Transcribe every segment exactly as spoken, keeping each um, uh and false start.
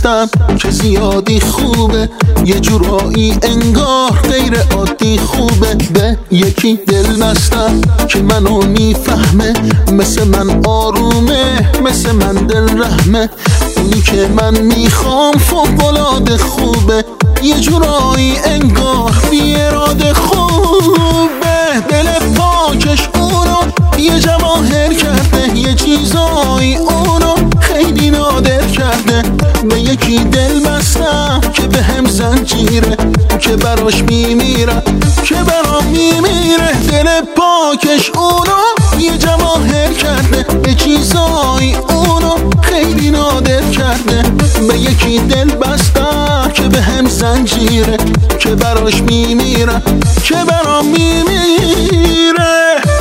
بستم که زیادی خوبه، یه جورایی انگار غیر عادی خوبه. به یکی دل بستم که منو میفهمه، مثل من آرومه، مثل من دل رحمه. اونی که من میخوام فوق‌العاده خوبه، یه جورایی انگار بی اراده خوبه. دل پاکش اونو یه جواهر کرده، یه چیزایی اونو خیلی نادر کرده. به یکی دل بستم که به هم زنجیره، که براش میمیرم، که برام میمیره. دل پاکش اونو یه جواهر کرده، یه چیزایی اونو خیلی نادر کرده. به یکی دل بستم که به هم زنجیره، که براش میمیرم، که برام میمیره.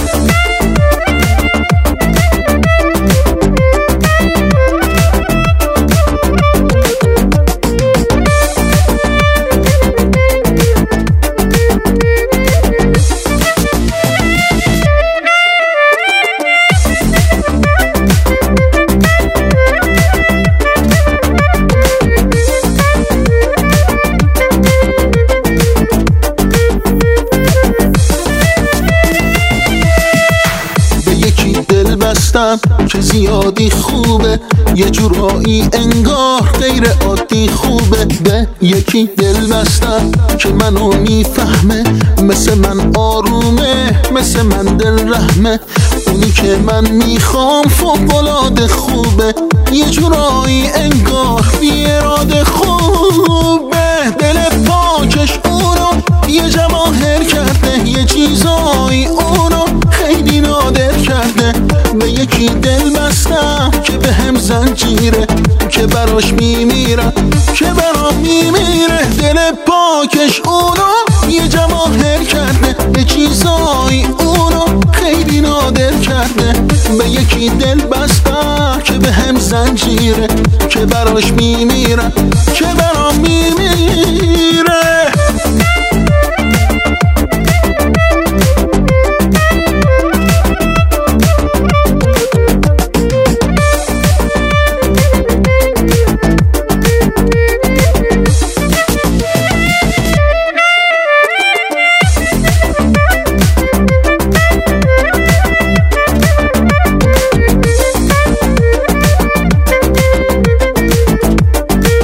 بستم که زیادی خوبه، یه جورایی انگار غیر عادی خوبه. به یکی دل بستم که منو میفهمه، مثل من آرومه، مثل من دل رحمه. اونی که من میخوام فوق‌العاده خوبه، یه جورایی انگار بی اراده خوبه. دل پاکش اونو یه جواهر کرده، یه چیزایی اونو خیلی نادر کرده. به یکی دل بستم که به هم زنجیره، که براش میمیرم، که برام میمیره. دل پاکش اونو یه جواهر کرده، یه چیزایی اونو خیلی نادر کرده. به یکی دل بستم که به هم زنجیره، که براش میمیرم، که برام میمیره.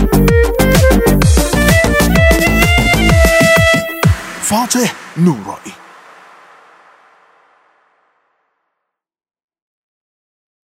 فاتح نورایی.